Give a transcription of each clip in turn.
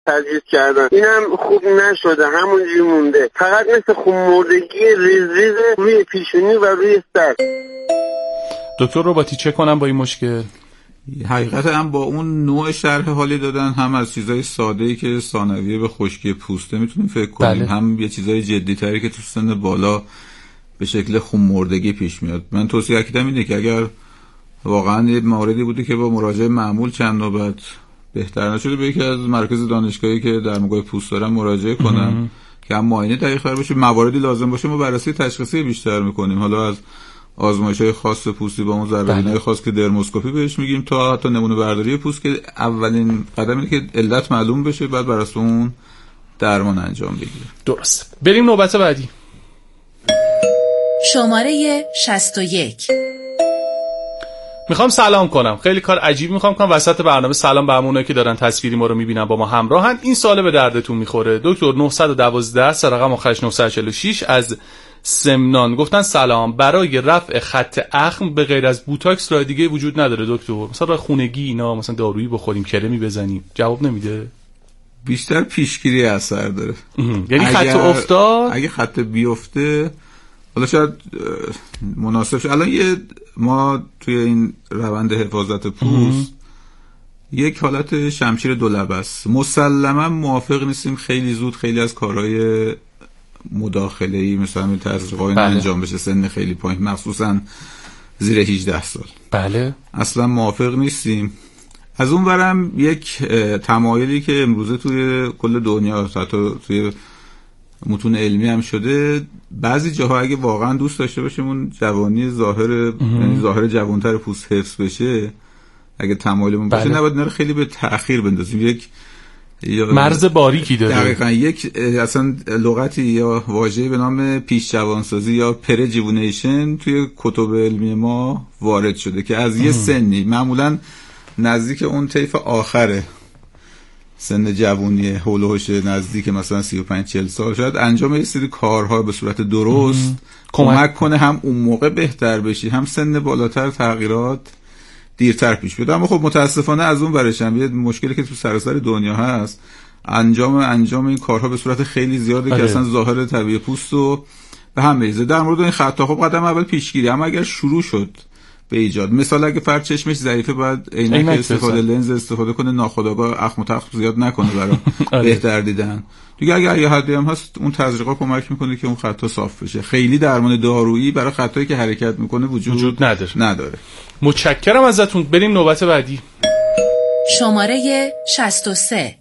تجویز کردن، اینم خوب نشده، همونجوری مونده، فقط مثل خونمردگی ریز روی پیشونی و روی سر. دکتر رباطی چه کنم با این مشکل؟ حقیقتا هم با اون نوع شرح حالی دادن، هم از چیزای ساده‌ای که ثانویه به خشکی پوسته میتونیم فکر کنیم، بله. هم یه چیزای جدی‌تری که تو سن بالا به شکل خونمردگی پیش میاد. من توصیه کردم اینه که اگر واقعا یه موردی بوده که با مراجعه معمول چند نوبت بهتر نشده، به یکی از مراکز دانشگاهی که در مقابل پوست دارن مراجعه کنن که هم معاینه دقیق‌تر بشه، مواردی لازم باشه ما بررسی تشخیصی بیشتر می‌کنیم، حالا از آزمایش‌های خاص پوستی با اون ذره‌بینای خاص که درموسکوپی بهش میگیم تا حتی نمونه برداری پوست، که اولین قدم اینه که علت معلوم بشه، بعد بر اساس اون درمان انجام بگیره. درست. بریم نوبت بعدی. شماره 61. میخوام سلام کنم. خیلی کار عجیب میخوام کنم وسط برنامه سلام به همونایی که دارن تصویری ما رو میبینن با ما همراهن. این سوال به دردتون میخوره. دکتر 912 رقم آخرش 946 از سمنان گفتن سلام، برای رفع خط اخم به غیر از بوتاکس راه دیگه وجود نداره دکتر؟ مثلا راه خونگی اینا، مثلا دارویی بخوریم، کرمی بزنیم؟ جواب نمیده. بیشتر پیشگیری اثر داره. یعنی خط افتاد، اگه خط بیفته حالا شاید مناسب شه. الان ما توی این روند حفاظت پوست یک حالت شمشیر دولبه است. مسلما موافق نیستیم خیلی زود خیلی از کارهای مداخله‌ای مثلا این تزریق‌های انجام بشه سن خیلی پایین، مخصوصا زیر 18 سال. بله اصلا موافق نیستیم. از اون برم یک تمایلی که امروزه توی کل دنیا حتی توی متون علمی هم شده، بعضی جاها اگه واقعا دوست داشته باشیم اون جوانی یعنی ظاهر جوانتر پوست حفظ بشه، اگه تمایلمون باشه نباید نره خیلی به تأخیر بندازیم. یک مرز باریکی داره. دقیقاً یک اصلا لغتی یا واژه‌ای به نام پیش جوانسازی یا پرجیونیشن توی کتب علمی ما وارد شده که از یه سنی معمولاً نزدیک اون طیف آخره سن جوونی هولوش نزدیک مثلا 35-40 سال شاید انجام یه سری کارها به صورت درست کمک کنه هم اون موقع بهتر بشی، هم سن بالاتر تغییرات دیرتر پیش بیاد. اما خب متاسفانه از اون برشم یه مشکلی که تو سراسر دنیا هست، انجام این کارها به صورت خیلی زیاده که اصلا ظاهر طبیعی پوست رو به هم میریزه. در مورد این خطا خب قدم اول پیشگیری، اما اگر شروع شد به ایجاد، مثلا اگه فرد چشمش ضعیفه باید عینک استفاده لنز استفاده کنه، ناخودآگاه اخم و تخم زیاد نکنه برای بهتر دیدن دیگه. اگر یه حدی هم هست اون تزریقا کمک میکنه که اون خطا صاف بشه. خیلی درمان دارویی برای خطایی که حرکت میکنه وجود نداره. متشکرم ازتون. بریم نوبت بعدی. شماره 63.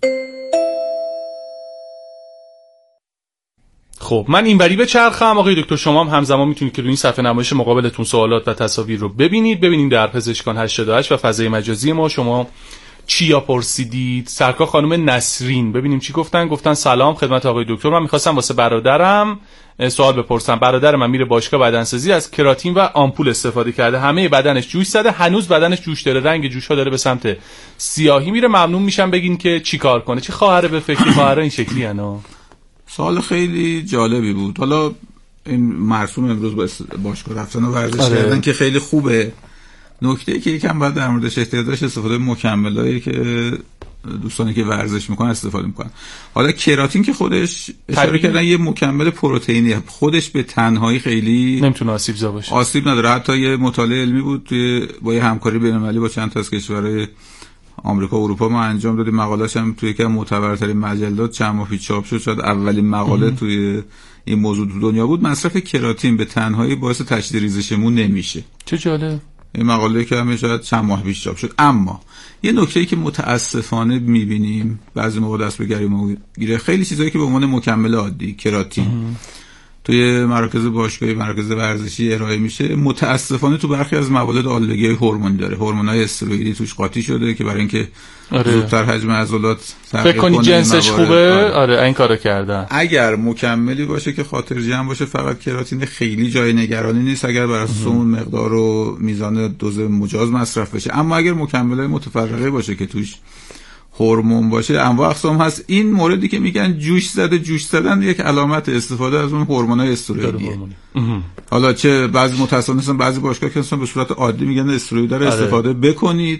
خب من اینوری به چرخم. آقای دکتر شما هم همزمان میتونید که روی این صفحه نمایش مقابلتون سوالات و تصاویر رو ببینیم در پزشکان 88 و فضای مجازی ما. شما چیا پرسیدید؟ سرکار خانم نسرین ببینیم چی گفتن سلام خدمت آقای دکتر، من میخواستم واسه برادرم سوال بپرسم. برادر من میره باشگاه بدنسازی، از کراتین و آمپول استفاده کرده، همه بدنش جوش زده، هنوز بدنش جوش داره، رنگ جوش‌ها داره به سمت سیاهی میره. ممنون میشم بگین که چی کار کنه. چه خواهره به فکر خواهره این شکلی انا؟ سوال خیلی جالبی بود. حالا این مرسوم امروز باشگاه رفتن و ورزش کردن که خیلی خوبه. نکته که یکم باید در موردش احتیاط داشت استفاده مکملایی که دوستانی که ورزش میکنن استفاده میکنن. حالا کراتین که خودش اشاره کردن یه مکمل پروتئینی، خودش به تنهایی خیلی نمیتونه آسیب‌زا باشه، آسیب نداره. حتی یه مطالعه علمی بود با یه همکاری بین‌المللی با چند تا از کشورهای آمریکا و اروپا ما انجام دادیم. مقاله‌اش هم توی یکی از معتبرترین مجلات چند ماه پیش چاپ شد، شاید اولین مقاله توی این موضوع تو دنیا بود. مصرف کراتین به تنهایی باعث تشدید ریزش مو نمیشه. چه جالب. این مقاله که همه شاید چند ماه پیش چاپ شد. اما یه نکته‌ای که متاسفانه می‌بینیم بعضی موقع دست به گریمون میگیره، خیلی چیزایی که به عنوان مکمل عادی کراتین توی مراکز باشگاهی، مراکز ورزشی ارائه میشه، متاسفانه تو برخی از موارد آلودگی هورمونی داره. هورمونای استروئیدی توش قاطی شده که برای اینکه زودتر حجم عضلات فکر کنی جنسش خوبه. آره این کارو کردن. اگر مکملی باشه که خاطر جمع باشه، فقط کراتین، خیلی جای نگرانی نیست اگر بر اساس اون مقدار و میزان دوز مجاز مصرف بشه. اما اگر مکملای متفرقه باشه که توش هورمون باشه، انواع اقسام هست. این موردی که میگن جوش زدن یک علامت استفاده از اون هورمونای استروئیدیه. حالا چه بعضی متأسفانه بعضی باشگاه که اصلا به صورت عادی میگن استروئید رو استفاده بکنید،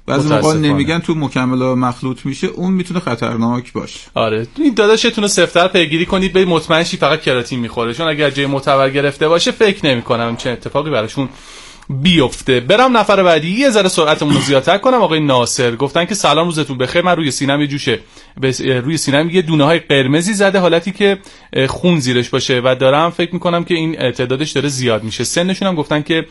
بعضی موقع نمیگن تو مکمل‌ها مخلوط میشه، اون میتونه خطرناک باشه. آره این داداشتون رو سفت‌تر پیگیری کنید، به مطمئن شید فقط کراتین میخوره، چون اگر جای معتبر گرفته باشه فکر نمی‌کنم چه اتفاقی براشون بیفته. برم نفر بعدی، یه ذره سرعتمون رو زیادتر کنم. آقای ناصر گفتن که سلام روزتون بخیر، من روی سینم یه جوشه روی سینم یه دونه های قرمزی زده، حالتی که خون زیرش باشه و دارم فکر میکنم که این تعدادش داره زیاد میشه. سنشون هم گفتن که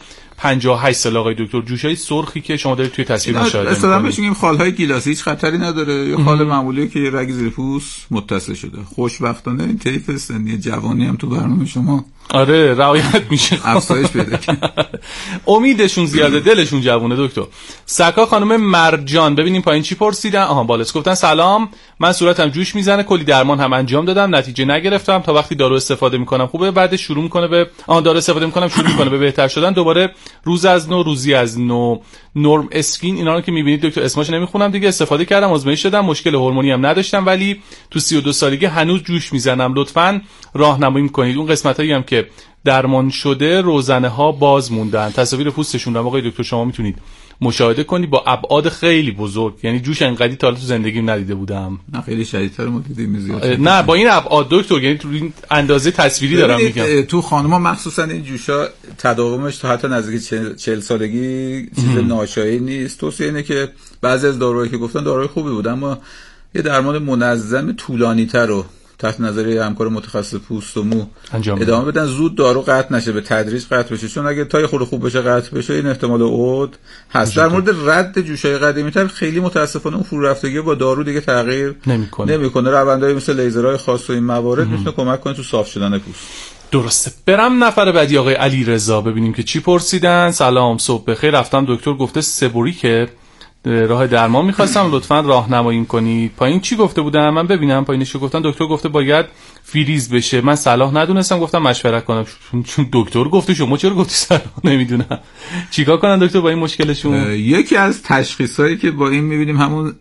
58 سال. آقای دکتر جوشای سرخی که شما دارید توی تصویر مشاهده می‌کنید اصلا بهش میگیم خالهای گیلاسی، هیچ خطری نداره، یه خال معمولیه که یه رگ زیر پوست متصل شده. خوشبختانه این طیف سنی جوانی هم تو برنامه شما آره رعایت میشه، افزایش پیدا کرد. امیدشون زیاده، دلشون جوونه. دکتر سکا خانم مرجان ببینیم پایین چی پرسیدن. بالاست گفتن سلام، من صورتم جوش میزنه، کلی درمان هم انجام دادم، نتیجه نگرفتم، تا وقتی دارو استفاده میکنم خوبه، بعد شروع میکنه به دارو استفاده میکنم شروع میکنه به بهتر شدن، دوباره روز از نو روزی از نو. نورم اسکین اینا رو که میبینید دکتر اسمش نمیخونم دیگه، استفاده کردم، آزمایش دادم، مشکل هورمونی هم نداشتم، ولی تو 32 سالگی هنوز جوش میزنم، لطفاً راهنمایی کنید. اون قسمتایی هم که درمان شده روزنه ها باز موندن، تصاویر پوستشون رو آقای دکتر شما میتونید مشاهده کنید با ابعاد خیلی بزرگ، یعنی جوش انقدی تا حالا تو زندگیم ندیده بودم. نه خیلی شدیدتر ما دیدیم زیاد. نه با این ابعاد دکتر، یعنی تو این اندازه تصویری دارم میگم. تو خانم‌ها مخصوصا این جوشا تداومش تا حتی نزدیک 40 سالگی چیز ناشایعی نیست. توصیه اینه که بعضی از داروهایی که گفتن داروهای خوبی بود، اما یه درمان منظم طولانی‌تر رو تحت نظر همکار متخصص پوست و مو ادامه بدن، زود دارو قطع نشه، به تدریج قطع بشه، چون اگه تا خود خوب بشه قطع بشه این احتمال عود هست. در مورد رد جوشای قدیمی‌تر خیلی متاسفانه اون فرو رفتگی با دارو دیگه تغییر نمی‌کنه. روندهای مثل لیزرهای خاص و این موارد میتونه کمک کنه تو صاف شدن پوست. درسته. برم نفر بعدی آقای علی رضا ببینیم که چی پرسیدن. سلام، صبح بخیر، رفتم دکتر گفته سبوریک راه درمان می‌خواستم، لطفاً راهنمایی کنید. پایین چی گفته بودن من ببینم پایینشو. گفتن دکتر گفته باید فریز بشه، من صلاح ندونستم، گفتم مشورت کنم، چون دکتر گفته شما چرا گفتی صلاح نمیدونم. چیکار کنن دکتر با این مشکلشون؟ یکی از تشخیصایی که با این می‌بینیم همون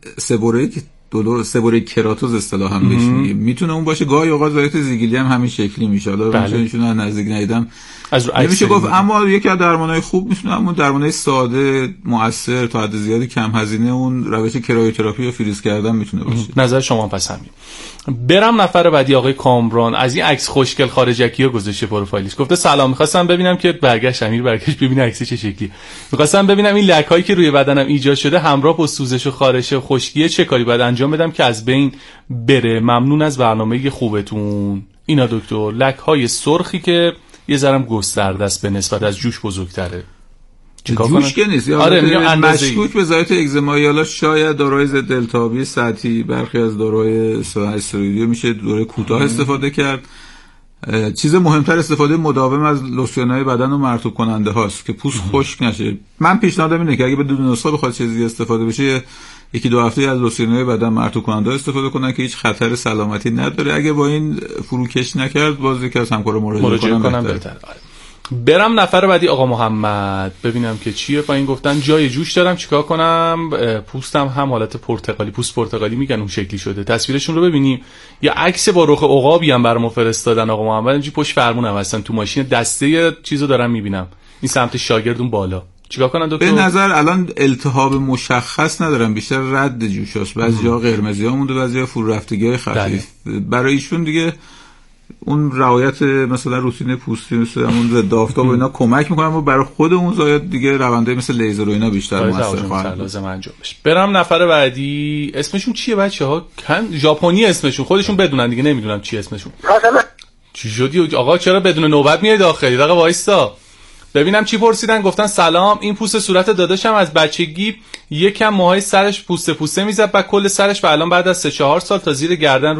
سبوریک کراتوز اصطلاحاً هم بهش میگیم، میتونه اون باشه. گاهی اوقات ذایت زیگیلی هم همین شکلی میشه، حالا ایشون از نزدیک ندیدم نمیشه گفت، اما یکی از درمانهای خوب میتونه همون درمانهای ساده مؤثر تا حد زیادی کم هزینه اون روش کرایوتراپی یا فریز کردن میتونه باشه. نظر شما پس همین. برم نفر بعدی آقای کامران، از این عکس خوشگل خارجکی‌ها گذاشته پروفایلش، گفته سلام، می‌خواستم ببینم که برگشت ببینه عکس چه شکلی، می‌خواستم ببینم این لک‌هایی که روی بدنم ایجاد شده همراه با سوزش و خارش و خشکی چه کاری باید انجام بدم که از بین بره. ممنون از برنامه خوبتون. اینا دکتر لک‌های سرخی که یه ذرم گسترده است به نسبت از جوش بزرگتره. جوش که نیست، آره مشکوک به ذات اگزمایی، حالا شاید داروهای ضد التهابی سطحی، برخی از داروهای استروئیدی میشه دوره کوتاه استفاده کرد. چیز مهمتر استفاده مداوم از لوسیون‌های بدن و مرطوب کننده هاست که پوست خشک نشه. من پیشنهادم اینه که اگه بدون نسخه بخواد چیزی استفاده بشه، یکی دو هفته از لوسیون‌های بدن مرطوب کننده استفاده کنن که هیچ خطر سلامتی نداره. اگه با این فروکش نکرد، باز یکی از همکارا مراجعه کنم بهتره. برم نفر بعدی آقا محمد ببینم که چیه. پایین گفتن جای جوش دارم، چیکار کنم؟ پوستم هم حالت پرتقالی، پوست پرتقالی میگن اون شکلی شده. تصویرشون رو ببینیم. یه عکس با رخ عقابی هم برام فرستادن آقا محمد، اینجوری پشت فرمونم هستن تو ماشین، دسته چیزو دارم میبینم این سمت شاگردون بالا. چیکار کنن دکتر؟ به نظر الان التهاب مشخص ندارم، بیشتر رد جوشاست. بعضی جا قرمزی‌ها مونده، بعضی جا فرو رفتگی‌های خفیف. برای ایشون دیگه اون رعایت مثلا روتین پوستی مثل همون ضد آفتاب و اینا کمک میکنه، اما برای خود اون زاید دیگه روندهای مثل لیزر و اینا بیشتر موثر خواهد لازم انجام بشه. برم نفر بعدی. اسمشون چیه بچه‌ها؟ ژاپنی اسمشون، خودشون بدونن دیگه، نمیدونم چی اسمشون. چی شدی آقا؟ چرا بدون نوبت میای داخل؟ دقیقاً وایستا ببینم چی پرسیدن. گفتن سلام، این پوست صورت داداشم از بچگی یکم موهای سرش پوسته میزد، بعد کل سرش و الان بعد از 3-4 سال تا زیر گردن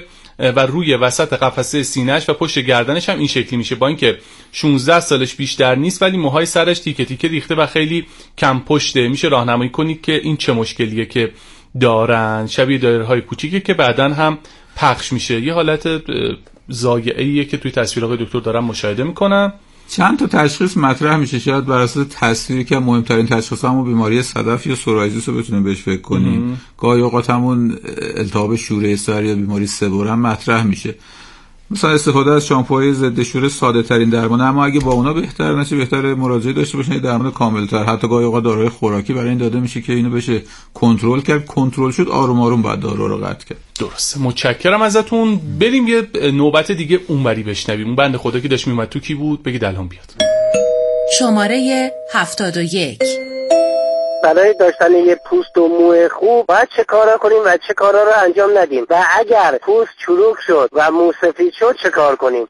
روی وسط قفسه سینه‌اش و پشت گردنش هم این شکلی میشه، با اینکه 16 سالش بیشتر نیست ولی موهای سرش تیکه تیکه ریخته و خیلی کم پشته. میشه راهنمایی کنید که این چه مشکلیه که دارن؟ شبیه دایره‌های کوچیکه که بعدن هم پخش میشه. یه حالت زایعه‌ایه که توی تصویرهای دکتر دارم مشاهده میکنم. چند تا تشخیص مطرح میشه، شاید بر اساس تصویری که مهمترین تشخیص همون بیماری صدف یا سوراریزیس رو بتونیم بهش فکر کنیم. گاهی اوقات همون التهاب شوره سر یا بیماری سبور هم مطرح میشه. مثلا استفاده از شامپوهای ضد شوره ساده ترین درمانه، اما اگه با اونا بهتر نشه بهتره مراجعه داشته باشن درمان کامل‌تر. حتی گاهی اوقات داروهای خوراکی برای این داده میشه که اینو بشه کنترل کرد. کنترل شد آروم آروم بعد دارو رو قطع کرد. درسته، متشکرم ازتون. بریم یه نوبت دیگه اونوری بشنویم. اون بنده خدا که داشت میومد تو کی بود؟ بگید الان بیاد. شماره 71. برای داشتن یه پوست و مو خوب باید چه کارا کنیم و چه کارا رو انجام ندیم، و اگر پوست چروک شد و مو سفید شد چه کار کنیم؟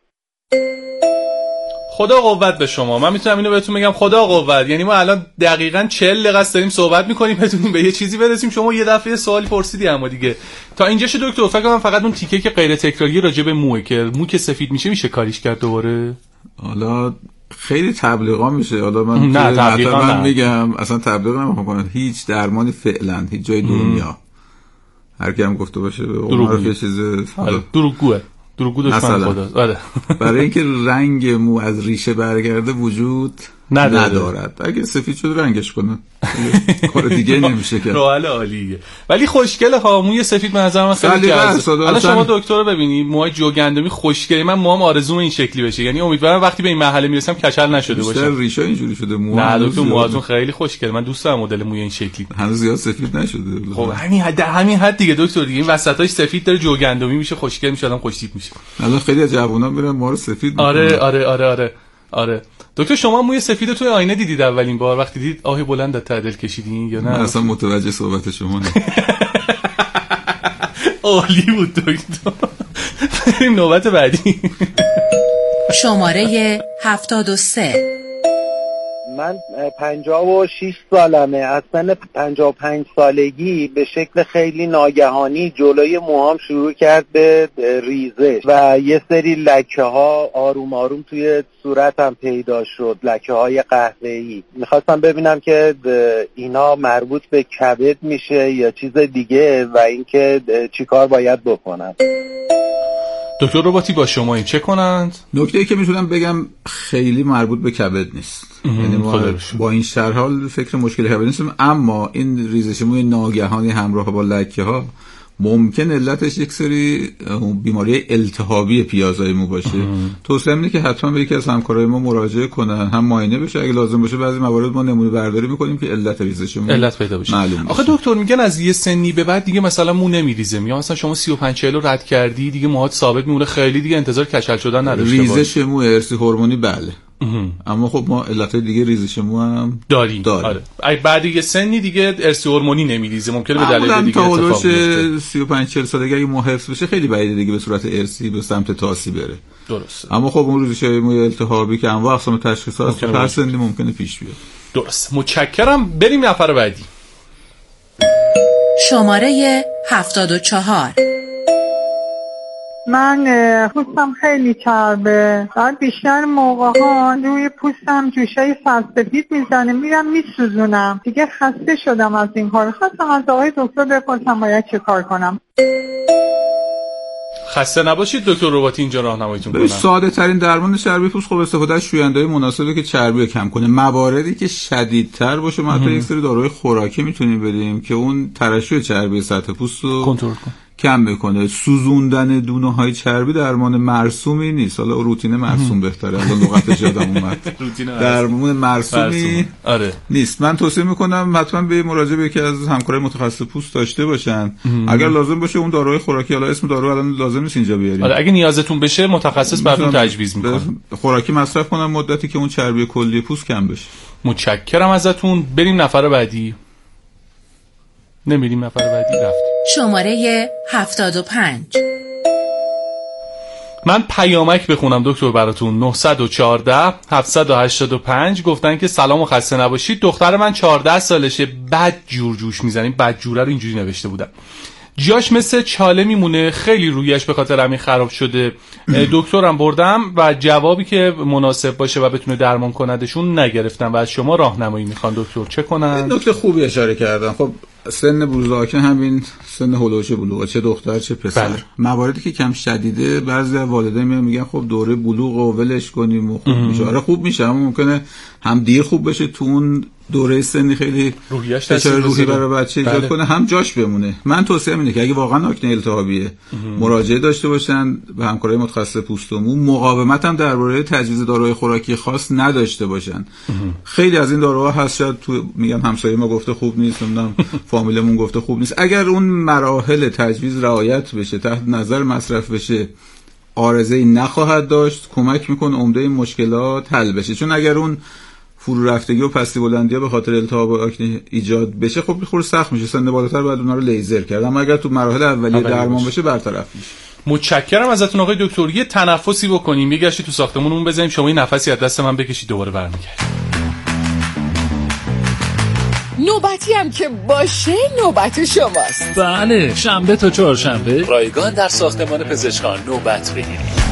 خدا قوت به شما. من میتونم اینو بهتون بگم، خدا قوت. یعنی ما الان دقیقاً 40 دقیقه است داریم صحبت میکنیم بتونیم به یه چیزی برسیم. شما یه دفعه سوالی پرسیدی اما دیگه تا اینجاش دکتر فکر کنم فقط اون تیکه که غیر تکراری راجع به موئه که مو که سفید میشه کاریش کرد دوباره. حالا خیلی تبلیغا میشه. حالا من میگم اصلا تبلیغ نمیکنم. هیچ درمانی فعلا هیچ جای دنیا هر کی هم گفته باشه به عمر یه چیز دروغگو دشمن خداست. آره. برای اینکه رنگ مو از ریشه برگرده وجود ندارد. اگه سفید شد رنگش کنه کار دیگه نمیشه کرد. راحل عالیه. ولی خوشگله ها. موی سفید به نظر من خیلی جذاب. الان شما دکتر رو ببینید، موهای جوگندمی خوشگله. من موام آرزوم این شکلی بشه. یعنی امیدوارم وقتی به این مرحله میرسم کچل نشده باشه. بیشتر ریشه اینجوری شده مو. نه دکتر موهاتون خیلی خوشگله. من دوست دارم مدل موی این شکلی. هنوز زیاد سفید نشده. خب همین حد دیگه دکتر دیگه. این وسطاش سفید داره جوگندمی میشه، خوشگل میشه، آدم خوشتیپ میشه. الان خیلی از جوونا میرن ما رو سفید میکنن. آره. دکتر شما موی سفید توی آینه دیدید اولین بار وقتی دیدید آهی بلند تعدل کشیدین یا نه؟ من اصلا متوجه صحبت شما نه. عالی بود دکتر. بریم نوبت بعدی. شماره 73. من 56 سالمه. از سن 55 سالگی به شکل خیلی ناگهانی جلوی موهام شروع کرد به ریزش و یه سری لکه ها آروم آروم توی صورتم پیدا شد، لکه های قهوه‌ای. میخواستم ببینم که اینا مربوط به کبد میشه یا چیز دیگه و اینکه چیکار باید بکنم. دکتر رباطی با شما این چه کنند؟ نکته‌ای که میتونم بگم خیلی مربوط به کبد نیست. یعنی ما با این شرح فکر مشکل کبد نیستیم، اما این ریزش موی ناگهانی همراه با لکه ها ممکن علتش یک سری بیماری التهابی پیازهای مو باشه. توصیه اینه که حتما به یکی از همکارای ما مراجعه کنن، هم معاینه بشه، اگه لازم باشه بعضی موارد ما نمونه برداری میکنیم که علت ریزش مو علت پیدا بشه. آخه دکتر میگن از یه سنی به بعد دیگه مثلا مو نمیریزه. یا مثلا شما 35 40 رو رد کردی دیگه موهات ثابت میمونه، خیلی دیگه انتظار کچل شدن نداشته باش. ریزش مو ارثی هورمونی بله. اما خب ما علتهای دیگه ریزش مو هم داریم. آره. بعد یه سنی دیگه ارثی هورمونی نمیریزه، ممکنه به دلیل دیگه اتفاق بیفته. 35 40 سالگی اگه مو حفظ بشه خیلی بعیده دیگه به صورت ارثی به سمت تاسی بره. درسته. اما خب اون ریزش مو التهابی که انواع اقسام تشخیصات هست هر سنی ممکنه پیش بیاد. درسته. متشکرم. بریم نفر بعدی. شماره 74. من پوستم خیلی چربه، بعد بیشتر موقع ها روی پوستم جوشای سبزسفید میزنه، میرم میسوزونم. دیگه خسته شدم از این کار. خواستم از آقای دکتر بپرسم باید چه کار کنم. خسته نباشید دکتر رباطی اینجا راهنماییتون کنم. ساده ترین درمان چربی پوست خب استفاده از شوینده‌های مناسبه که چربی رو کم کنه. مواردی که شدیدتر باشه ما حتی یک سری داروهای خوراکی میتونیم بدیم که اون ترشح چربی سطح پوست رو کنترل کنه، کم بکنه. سوزوندن دونه‌های چربی درمان مرسومی نیست. حالا روتین مرسوم بهتره. الان لغتش یادم اومد. درمان مرسومی نیست. من توصیه میکنم حتما به مراجعه به یکی از همکارای متخصص پوست داشته باشن. اگر لازم باشه اون داروهای خوراکی، حالا اسم دارو الان لازم نیست اینجا بیاریم. اگه نیازتون بشه متخصص براتون تجویز میکنه. خوراکی مصرف کنم مدتی که اون چربی کلی پوست کم بشه. متشکرم ازتون. بریم نفر بعدی. نمیریم نفر بعدی رفت. شماره 75. من پیامک بخونم دکتر براتون. 914 785 گفتن که سلام و خسته نباشید. دختر من 14 سالشه، بد جور جوش میزنیم. بد جوره رو اینجوری نوشته بودم. جاش مثل چاله میمونه، خیلی رویش به خاطر همین خراب شده. دکترم بردم و جوابی که مناسب باشه و بتونه درمان کندشون نگرفتم و از شما راهنمایی میخوان دکتر چه کنن. نکته خوبی اشاره کردن. خب سن بلوغ آکن همین سن هولوش بلوغ، چه دختر چه پسر. بله. مواردی که کم شدیده بعضی از والدین میگن خب دوره بلوغ رو ولش کنیم و خوب میشه. آره خوب میشه، اما ممکنه هم دیر خوب بشه تو اون دوره سنی خیلی فشار روحی برای بچه ایجاد کنه، هم جاش بمونه. من توصیه اینه که اگه واقعا آکنه التهابیه مراجعه داشته باشن به همکارای متخصص پوست و مو، مقاومت هم درباره تجویز داروهای خوراکی خاص نداشته باشن. خیلی از این داروها هست شاید تو میگن همسایه ما گفته خوب نیست، نمیدونم فامیلمون گفته خوب نیست. اگر اون مراحل تجویز رعایت بشه، تحت نظر مصرف بشه، عارضه‌ای نخواهد داشت، کمک میکنه عمده این مشکلات حل بشه. چون اگر اون فرو رفتگی و پستی بلندی‌ها به خاطر التهاب و آکنه ایجاد بشه، خب خیلی سخت میشه، سن بالاتر بعد اونها رو لیزر کرد. اما اگر تو مراحل اولیه درمان بشه برطرف میشه. متشکرم ازتون آقای دکتر. یه تنفسی بکنیم، میگشتی تو ساختمونمون بزنیم، شما این نفسی از دست من بکشید، دوباره برمیگردیم. نوبتی هم که باشه نوبت شماست. بله، شنبه تا چهارشنبه رایگان در ساختمان پزشکان نوبت بگیرید.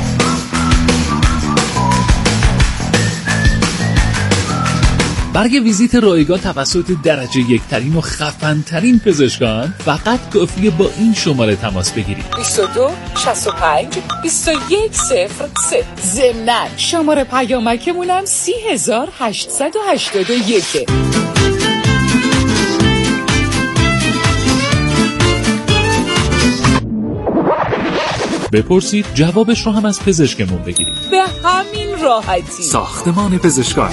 برگ ویزیت رایگان توسط درجه یکترین و خفن‌ترین پزشکان فقط کافیه با این شماره تماس بگیرید: 22 65 21 03. ضمناً شماره پیامکمونم 3881. بپرسید، جوابش رو هم از پزشکمون بگیرید. به همین راحتی. ساختمان پزشکان.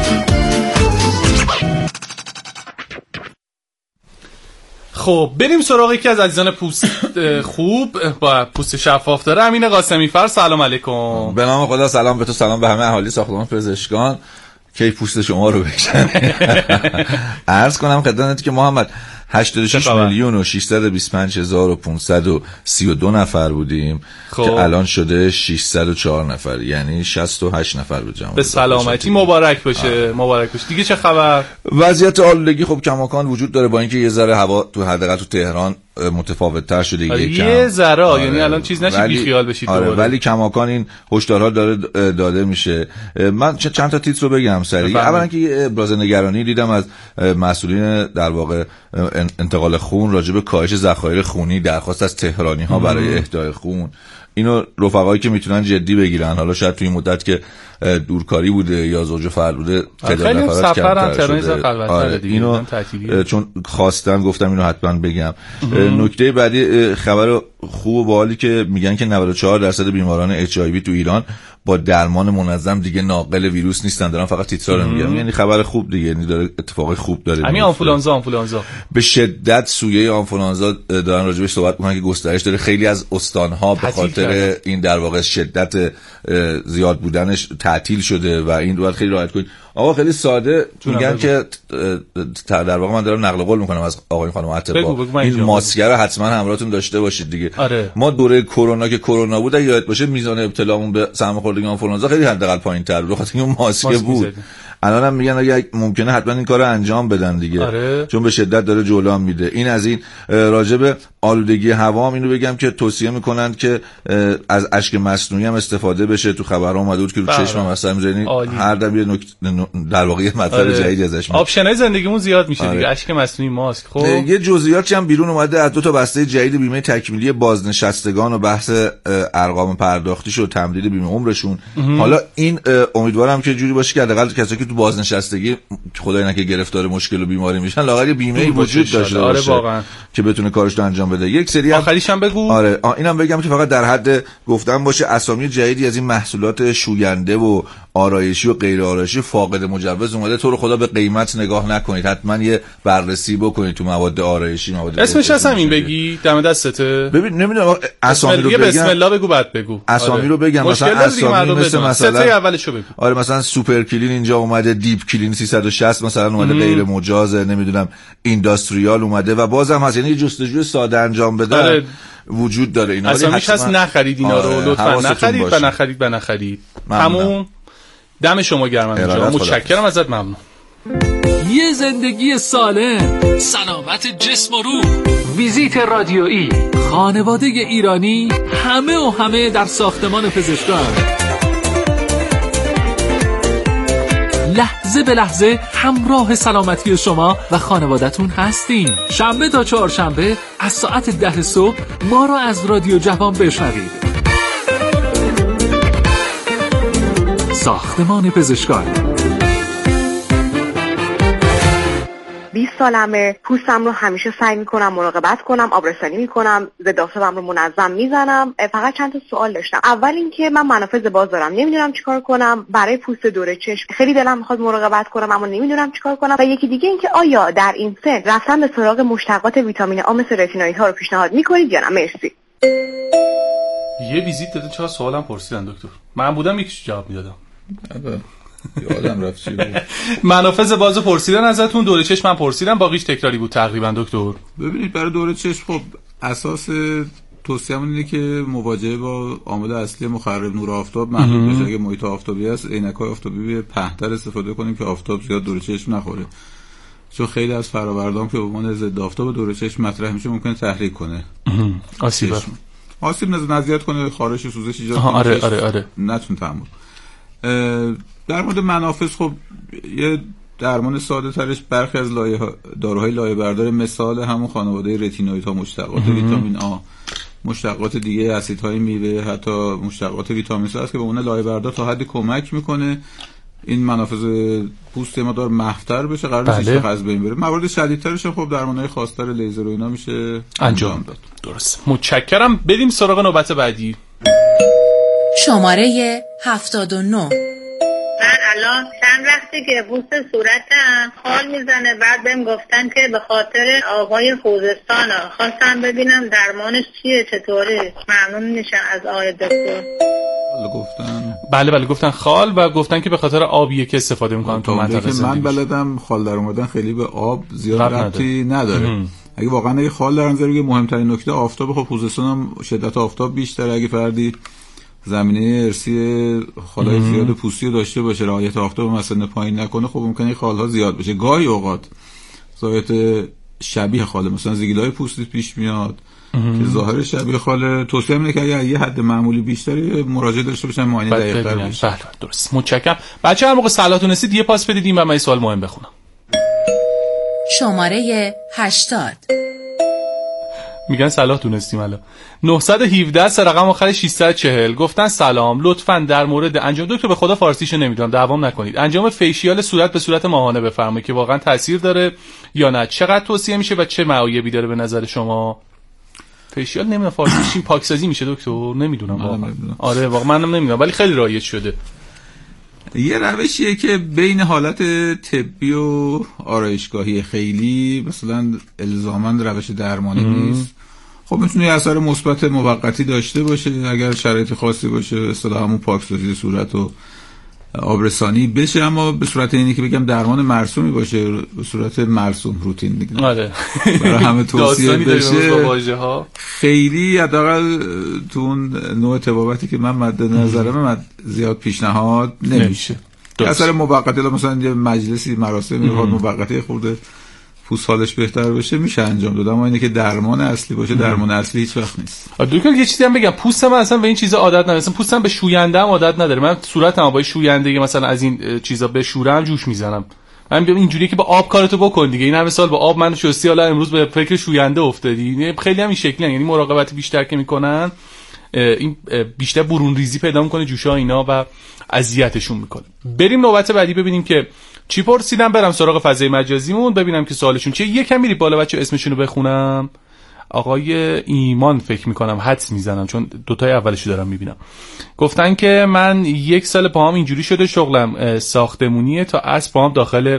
خب بریم سراغ یکی از عزیزان پوست خوب با پوست شفاف داره، امین قاسمی فر. سلام علیکم. به نام خدا. سلام به تو، سلام به همه اهالی ساختمان پزشکان که پوست شما رو بکشن. عرض کنم خدمتت که محمد 86 میلیون و 625,532 نفر بودیم که الان شده 604 نفر، یعنی 68 نفر رو جمع. به سلامتی. مبارک باشه. مبارک باشه. دیگه چه خبر؟ وضعیت آلودگی خب کماکان وجود داره، با اینکه یه ذره هوا تو حداقل تو تهران متفاوت تر شده یه ذره، یعنی الان چیز نشه بی خیال بشید. ولی کماکان این هشدارها داره داده میشه. من چند تا تیتر رو بگم سریع. اولا که ابراز نگرانی دیدم از مسئولین در واقع انتقال خون راجع به کاهش ذخایر خونی، درخواست از تهرانی ها برای اهدای خون. اینو رفقایی که میتونن جدی بگیرن. حالا شاید توی مدت که دورکاری بوده یا زوج و فرد بوده تعداد نفرات کمتر شده. اینو چون خواستن گفتم اینو حتما بگم. نکته بعدی خبر خوب و باحالی که میگن که 94% بیماران HIV تو ایران با درمان منظم دیگه ناقل ویروس نیستن. دارن فقط تیترا رو میگم، یعنی خبر خوب دیگه، یعنی داره اتفاقای خوب داره. همین آنفولانزا به شدت سویه آنفولانزا دارن راجع بهش صحبت میکنن که گسترش داره. خیلی از استانها به خاطر این در واقع شدت زیاد بودنش تعطیل شده و این رو خیلی راحت کنید. آقا خیلی ساده میگن که در واقع من دارم نقل قول میکنم از آقای خانم اطباء، این ماسک رو حتما همراهتون داشته باشید دیگه. ما دوره کرونا که کرونا بود یادت باشه میزان ابتلامون به سرماخوردگی آنفولانزا خیلی حداقل پایین‌تر بود، خاطر اینکه ماسک بود. الان هم میگن اگه ممکنه حتما این کارو انجام بدن دیگه. چون به شدت داره جلو میده. این از این. راجب آلودگی هوا هم اینو بگم که توصیه میکنن که از اشک مصنوعی هم استفاده بشه. تو خبرها اومده بود که رو چشم مثلا میزنی هر دم یه در واقع یه مطلب جدید ازش میاد. آپشنای زندگیمون زیاد میشه دیگه. اشک مصنوعی، ماسک. خب یه جزئیاتی هم بیرون اومده از دو تا بسته جدید بیمه تکمیلی بازنشستگان و بحث ارقام پرداختیش و تمدید بیمه عمرشون. حالا این امیدوارم که جوری باشه که حداقل کسایی که تو بازنشستگی خدای نکنه گرفتار مشکل و بیماری میشن لااقل بیمه وجود داشته باشه که بتونه کارش رو انجام بده. یک سری آخریش هم بگو. اینم بگم که فقط در حد گفتن باشه، اسامی جدیدی از این محصولات شوینده و آرایشی و غیر آرایشی فاقد مجوز اومده. تو رو خدا به قیمت نگاه نکنید، حتما یه بررسی بکنید تو مواد آرایشی. اسمش هست همین بگی دم دستته. ببین نمیدونم اسامی رو بگم. بسم الله بگو بعد بگو. اسامی رو بگم مثلا اسامی مثلا سه تا اولشو بگو. مثلا سوپر کلین اینجا اومده، دیپ کلین 360 مثلا اومده غیر مجاز، نمیدونم اینداستریال اومده و بازم هست، یعنی جستجوی ساده انجام بده وجود داره. اینا اسامیش هست. نخرید اینا رو لطفا، نخرید. تموم. دم شما گرم اینجا. متشکرم ازت. ممنون. یه زندگی سالم، سلامت جسم و روح. ویزیت رادیویی، خانواده ایرانی، همه در ساختمان پزشکان. لحظه به لحظه همراه سلامتی شما و خانوادتون هستیم. شنبه تا چهارشنبه از ساعت 10 صبح ما رو از رادیو جوان بشنوید. ساختمان پزشکان. سالمه. پوستم رو همیشه سعی میکنم مراقبت کنم، آبرسانی میکنم، ضد آفتابم رو منظم میزنم. فقط چند تا سوال داشتم. اول اینکه من منافذ باز دارم، نمیدونم چیکار کنم. برای پوست دور چشم خیلی دلم میخواد مراقبت کنم اما نمیدونم چیکار کنم. و یکی دیگه اینکه آیا در این سن رفتن به سراغ مشتقات ویتامین آ مثل رتینوئید ها رو پیشنهاد میکنید یا نه؟ مرسی. یه ویزیت داده 4 سوالم پرسیدن دکتر. من بودم یکیش جواب میدادم. یادم رفت چی بود. منافذ بازو پرسیدن ازتون، دوره چشم من پرسیدم، باقیش تکراری بود تقریبا دکتر. ببینید برای دوره چشم خب اساس توصیه‌مون اینه که مواجهه با عامل اصلی مخرب نور آفتاب محدود بشه. اگه محیط آفتابی هست عینک‌های آفتابی پهن‌تر استفاده کنیم که آفتاب زیاد دوره چشم نخوره، چون خیلی از فرآوردام که به عنوان ضد آفتاب دوره چشم مطرح میشه ممکنه تحریک کنه، آسیب نزدیک کنه، خارش و سوزش ایجاد کنه. آره نتون تحمل. در مورد منافذ خب یه درمان ساده ترش برخی از داروهای لایه بردار مثال همون خانواده رتینوئید ها، مشتقات ویتامین آ، مشتقات دیگه اسیدهای میوه، حتی مشتقات ویتامین س هست که به اون لایه بردار تا حدی کمک میکنه این منافذ پوست ما دار محفتر بشه، قرار نیست که از بین بره. موارد شدیدترش خب درمانهای خاص‌تر لیزر و اینا میشه انجام داد. درست، متشکرم. بریم سراغ نوبت بعدی. شماره 79. من الان چند وقتی که پوست صورتم خال میزنه، بعد بهم گفتن که به خاطر آبای خوزستانه. خواستم ببینم درمانش چیه، چطوره. ممنون میشم از آقای دکتر. بله گفتن خال و گفتن که به خاطر آبیه که استفاده میکنم تو منطقه زندگی. من بلدم خال در اومدن خیلی به آب زیاد ربطی نداره. اگه واقعا خال در نظر بگیریم مهمترین نکته آفتاب. خب خوزستان هم شدت آفتاب بیشتره. اگه فردی زمینه ارثی خالای زیاد پوستی داشته باشه، رعایت آفتاب مثلا پایین نکنه، خب ممکنه خالها زیاد بشه. گاهی اوقات ظاهرت شبیه خاله مثلا زیگیلای پوستی پیش میاد که ظاهر شبیه خاله. توصیه اینه که اگه یه حد معمولی بیشتری مراجعه داشته باشن، معاینه دقیق‌تر بشه. بله درست، متشکرم. بچه‌ها هر موقع صلاحتون رسید یه پاس بدید و من یه سوال مهم بخونم. شماره 80. میگن صلاح دونستیم الان. 917 سه رقم آخر 640 گفتن سلام، لطفاً در مورد انجام، دکتر به خدا فارسیشو نمیدونم دوام نکنید، انجام فیشیال صورت به صورت ماهانه بفرمایید که واقعا تاثیر داره یا نه، چقدر توصیه میشه و چه معایبی داره به نظر شما؟ فیشیال نمیدونم فارسیش چی، پاکسازی میشه دکتر؟ نمیدونم واقعا. آره واقعا منم نمیدونم ولی خیلی رایج شده. یه روشیه که بین حالت طبی و آرایشگاهی، خیلی مثلا الزاماً روش درمانی نیست. خب میتونه یه اثر مثبت موقتی داشته باشه اگر شرایط خاصی باشه، اصطلاحاً همون پاکسازی صورت و آبرسانی بشه، اما به صورت اینی که بگم درمان مرسومی باشه، به صورت مرسوم روتین دیگه. آره برای همه توصیه بشه. ها خیلی حداقل تو اون نوع طبابتی که من مد نظرم زیاد پیشنهاد نمیشه. اثر موقتی مثلا یه مجلسی مراسمی موقتی خورده پوست حالش بهتر بشه میشه انجام داد، اما اینه که درمان اصلی باشه درمان اصلی هیچ وقت نیست. دکتر یه چیزی هم بگم، پوست من اصلا به این چیزا عادت نداره، مثلا پوستم به شوینده هم عادت نداره. من صورتم با شوینده مثلا از این چیزا بشورم جوش میزنم. من میگم اینجوریه که با آب کارتو بکن دیگه. این همه سال با آب من شستی، حالا امروز به فکر شوینده افتادی. خیلی هم این شکلی، یعنی مراقبت بیشتر که میکنن این بیشتر برون ریزی پیدا میکنه جوشا اینا و اذیتشون میکنه. بریم نوبت بعدی ببینیم که چی پرسیدم. برم سراغ فضای مجازیمون ببینم که سوالشون چیه. یکم میری بالا بچه اسمشون رو بخونم. آقای ایمان فکر میکنم، حدس میزنم چون دوتای اولشو دارم میبینم. گفتن که من 1 سال پاهم اینجوری شده، شغلم ساختمونیه، تا عصر پاهم داخل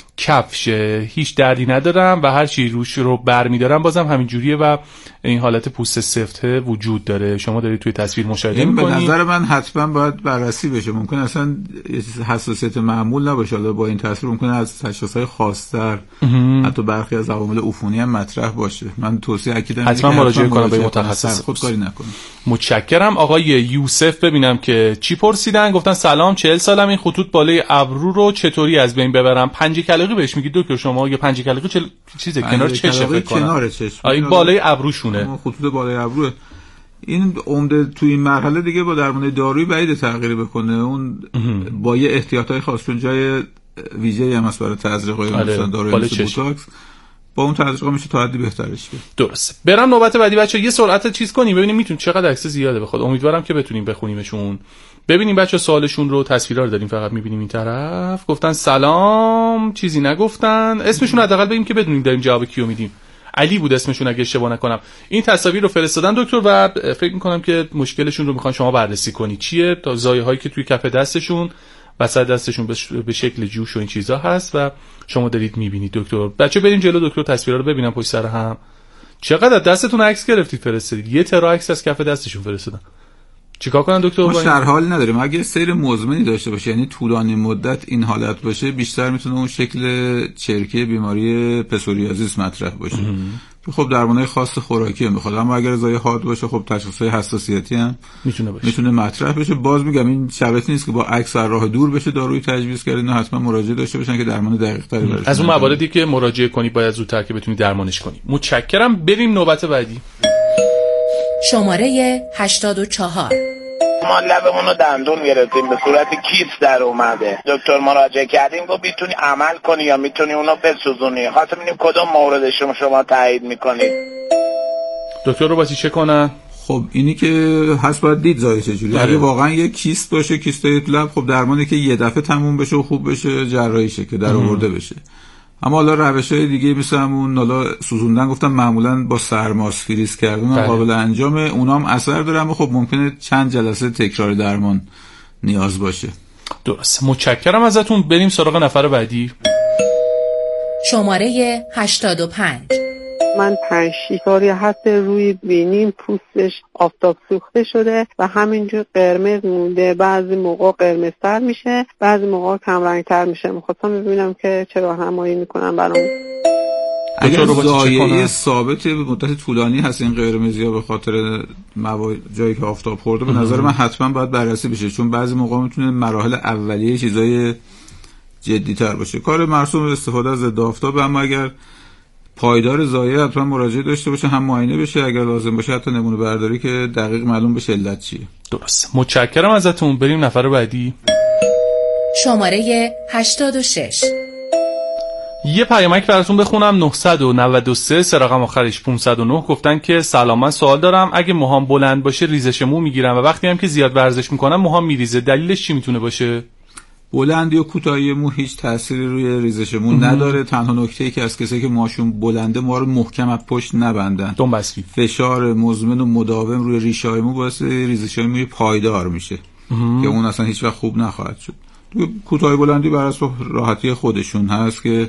کفشه، هیچ دردی ندارم و هر چی روش رو برمیدارم بازم همین جوریه و این حالت پوست سفته وجود داره. شما دارید توی تصویر مشاهده میکنید. به نظر من حتما باید بررسی بشه. ممکن اصلا یه چیز حساسیت معمول نباشه، حالا با این تصویر ممکن از تشخیصهای خاص‌تر حتی برخی از عوامل عفونی هم مطرح باشه. من توصیه اکیدم حتما مراجعه کنم به متخصص، خودکاری نکنم. متشکرم. آقای یوسف ببینم که چی پرسیدن. گفتن سلام، 40 سالم، این خطوط بالای ابرو رو چطوری از بین ببرم؟ پنجه کلقی بهش میگید دکتر شما یا پنجه کلقی چیزه کنار چشم فکر کنم. کنار چشم. این بالای ابروشونه. خطوط بالای ابروه. این عمده تو این مرحله دیگه با درمان دارویی بعید تغییری بکنه. اون با یه احتیاطای خاص، چون جای ویژه‌ای هم هست برای تزریق مثلا داروی مثل بوتاکس، با اون تزریق میشه تا حدی بهترش کرد. درسته. برم نوبت بعدی بچا یه سرعت چیز کنیم ببینیم میتونیم چقدر عکس زیاده بخواد. امیدوارم که بتونیم بخونیمشون. ببینیم بچا سوالشون رو، تصویرا رو داریم فقط میبینیم این طرف. گفتن سلام، چیزی نگفتن. اسمشون حداقل بگیم که بدونیم داریم جواب کیو میدیم. علی بود اسمشون اگه اشتباه نکنم. این تصاویر رو فرستادن دکتر و فکر میکنم که مشکلشون رو میخوان شما بررسی کنی. چیه؟ تا زایه‌هایی که توی کف دستشون، وسط دستشون به شکل جوش و این چیزا هست و شما دارید میبینید دکتر. بچه بریم جلو دکتر، تصویرا رو ببینم پشت سر هم. چقدر دستتون عکس گرفتید فرستادید؟ یه ترا عکس از کف دستشون فرستادن. چیکار کنن دکتر؟ ما شرحال نداریم. اگه سیر مزمنی داشته باشه، یعنی طولانی مدت این حالت باشه، بیشتر میتونه اون شکل چرکه بیماری پسوریازیس مطرح باشه. خب درمانای خاص خوراکی هم میخواد، اما اگر زای حاد باشه خب تشخیص حساسیتی هم میتونه مطرح بشه. باز میگم این شرط نیست که با عکس از راه دور بشه دارویی تجویز کرد. اینا حتما مراجعه داشته باشن که درمان دقیق تری برسن. از اون مواردی که مراجعه کنی باید زودتر که بتونی درمانش کنی. متشکرم. بریم نوبت بعدی. شماره 84. ما لبمون رو دندون گرفتیم، به صورت کیست در اومده. دکتر مراجعه کردیم گفت میتونی عمل کنی یا میتونی اونو بسوزونی. خواستم ببینیم کدوم مورد شما تایید میکنید. دکتر رو باید چه کنن؟ خب اینی که هست باید دید زایه چجوری. اگه واقعا یه کیست باشه، کیستای لب، خب درمانی که یه دفعه تموم بشه و خوب بشه جراحیشه که در آورده بشه. اما حالا روش‌های دیگه مثل همون حالا سوزوندن گفتم معمولا با سرماس فریز کردن قابل انجامه، اونام اثر داره، اما خب ممکنه چند جلسه تکرار درمان نیاز باشه. درست. متشکرم ازتون. بریم سراغ نفر بعدی. شماره 85. من 5-6 سالی هست روی بینیم پوستش آفتاب سوخته شده و همینجور قرمز مونده. بعضی موقع قرمزتر میشه، بعضی موقع کم رنگتر میشه. میخواستم ببینم که چه راهنمایی میکنم برام. اگر زایعه ثابت مدت طولانی هست این قرمزی‌ها به خاطر جایی که آفتاب خورده، به نظر من حتما باید بررسی بشه، چون بعضی موقع میتونه مراحل اولیه چیزای جدی‌تر باشه. کار مرسوم استفاده از ضد آفتاب، اما اگر پایدار زایعه حتما مراجعه داشته باشه، هم معاینه بشه، اگر لازم باشه حتی نمونه برداری که دقیق معلوم بشه علت چیه. درست. متشکرم ازتون. بریم نفر بعدی. شماره 86. یه پیامک براتون بخونم. 993 رقم آخرش 509 گفتن که سلام، من سوال دارم. اگه موهام بلند باشه ریزش مو میگیرم و وقتی هم که زیاد ورزش میکنم موهام میریزه، دلیلش چی میتونه باشه؟ بلندی و کوتاهی مو هیچ تأثیری روی ریزش مو نداره. تنها نکته‌ای که از کسایی که موهاشون بلنده موها رو محکم از پشت نبندن. دنبستی. فشار مزمن و مداوم روی ریشه‌های مو باعث ریزش‌های موی پایدار میشه که اون اصلا هیچ وقت خوب نخواهد شد. کوتاهی بلندی بر اساس راحتی خودشون هست که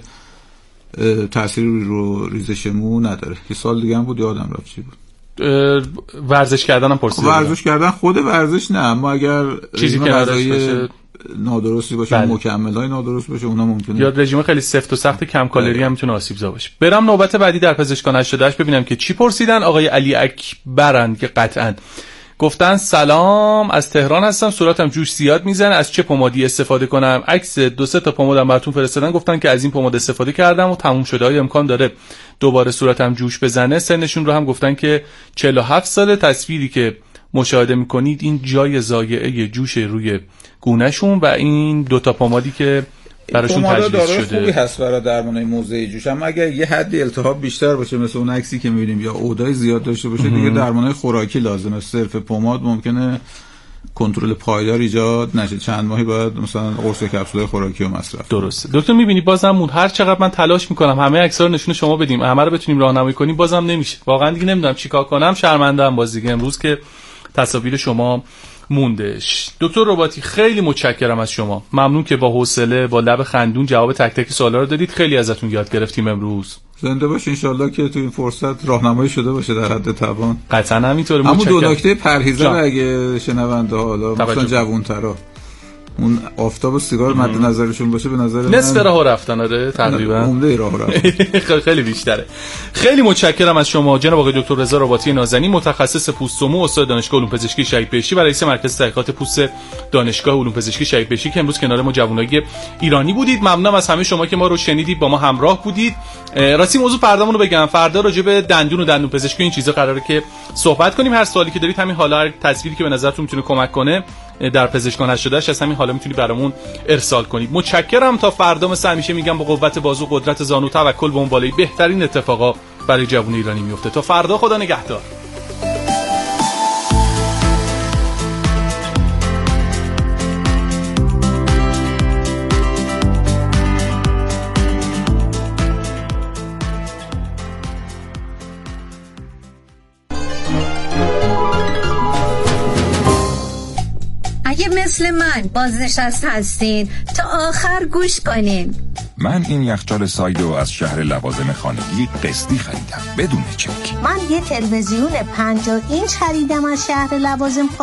تأثیری رو ریزش مو نداره. یه سال دیگه هم بود یادم رفت چی بود. ورزش کردن هم پرسیدم. ورزش کردن خود ورزش نه، اما اگر چیزی که باشه نادرستی باشه، مکمل‌های نادرست باشه، اونا ممکنه. یا رژیم خیلی سفت و سخت کم کالری هم میتونه آسیب‌زا باشه. برم نوبت بعدی در پزشکان 88 ببینم که چی پرسیدن. آقای علی اکبرن که قطعاً گفتن سلام، از تهران هستم، صورتم جوش زیاد میزنه، از چه پمادی استفاده کنم؟ عکس 2-3 تا پمادم براتون فرستادن، گفتن که از این پماد استفاده کردم و تموم شده. های امکان داره دوباره صورتم جوش بزنه؟ سنشون رو هم گفتن که 47 ساله. تصویری که مشاهده میکنید این جای زایعه جوش روی گونهشون و این 2 تا پمادی که براشون تجویز شده. خوبی هست برای درمان موضعی جوش، اما اگر یه حدی التهاب بیشتر باشه مثل اون عکسی که می‌بینیم یا عودای زیاد داشته باشه دیگه درمان‌های خوراکی لازمه. صرف پماد ممکنه کنترل پایدار ایجاد نشه. چند ماهی باید مثلا قرص کپسول خوراکی رو مصرف. درسته. دکتر می‌بینی بازم هر چقدر من تلاش می‌کنم همه عکس‌ها رو نشون شما بدیم، همه رو بتونیم راهنمایی کنیم، بازم نمیشه. واقعا دیگه نمیدونم چیکار کنم. شرمنده‌ام باز دیگه امروز که تصاویر شما موندش. دکتر رباطی خیلی متشکرم از شما. ممنون که با حوصله با لب خندون جواب تک تک سوالا رو دادید. خیلی ازتون یاد گرفتیم امروز. زنده باش. ان شاءالله که تو این فرصت راهنمایی شده باشه در حد توان. قطعا همینطوره. اما 2 نکته پرهیزه اگه شنونده حالا مثلا جوان‌ترا اون آفتاب و سیگار مد نظرشون باشه، به نظر من نصف راه رفتن. آره تقریبا عمده راه رفتن. خیلی بیشتره. خیلی متشکرم از شما جناب آقای دکتر رضا رباطی نازنین، متخصص پوست و مو، استاد دانشگاه علوم پزشکی شهید بهشتی و رئیس مرکز تحقیقات پوست دانشگاه علوم پزشکی شهید بهشتی که امروز کنار ما جوانای ایرانی بودید. ممنونم از همه شما که ما رو شنیدید، با ما همراه بودید. راستی موضوع فردامون رو بگم، فردا راجع به دندون و دندون پزشکی این چیزا قراره که صحبت کنیم. هر سوالی که دارید همین حالا، هر تصویری که به نظرتون میتونه کمک کنه در پزشکان 88 از همین حالا میتونی برامون ارسال کنی. متشکرم. تا فردا مثل همیشه میگم با قوت بازو، قدرت زانو، توکل به اون بالای بهترین اتفاقا برای جوون ایرانی میفته. تا فردا، خدا نگهدار. اگه مثل من بازنشست هستین تا آخر گوش کنین. من این یخچال سایدو از شهر لوازم خانگی قسطی خریدم بدون چک. من یه تلویزیون 50 اینچ خریدم از شهر لوازم